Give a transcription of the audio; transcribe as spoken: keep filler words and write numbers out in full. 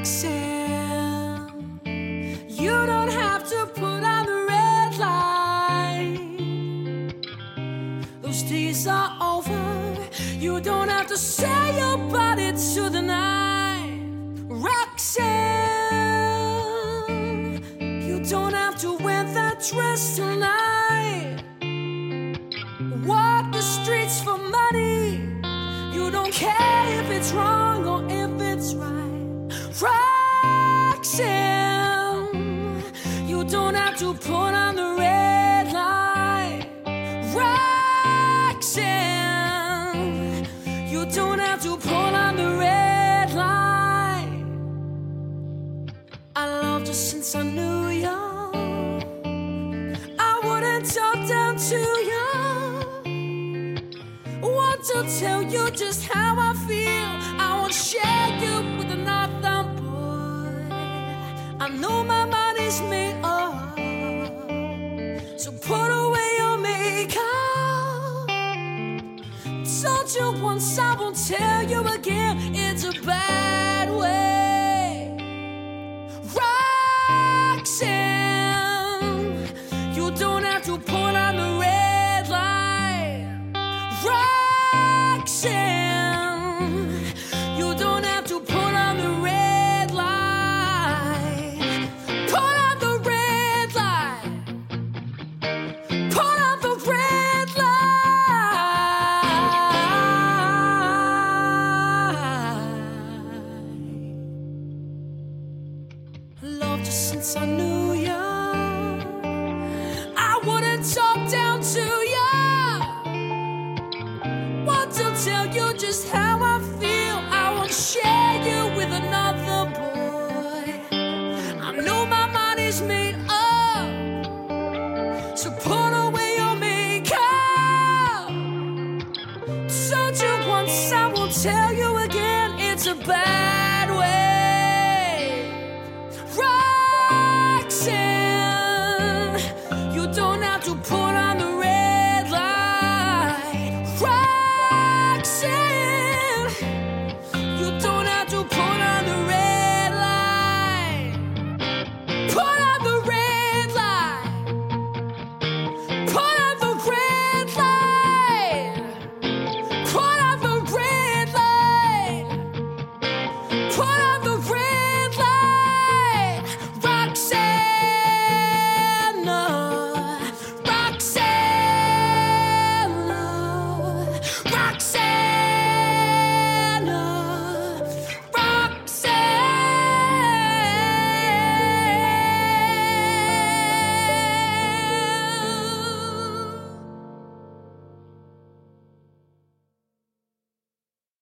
Roxanne, you don't have to put on the red light. Those days are over. You don't have to sell your body to the night. Roxanne, you don't have to wear that dress tonight. Walk the streets for money. You don't care if it's wrong or if it's right. Roxanne, you don't have to put on the red light. Roxanne, you don't have to put on the red light. I loved you since I knew you. I wouldn't talk down to you. Want to tell you just how I feel. I won't share you with another boy. I know my mind is made up, so put away your makeup. Told you once, I won't tell you again. It's a bad way. Roxanne, you don't have to put on the red light. Roxanne, you don't have to put on the red light. Put on the red light. Put on the red light. Loved you since I knew you. I wouldn't talk down to you. Want to tell you just how I feel. I won't share you with another boy. I know my mind is made up, so put away your makeup. Told you once, I won't tell you again. It's a bad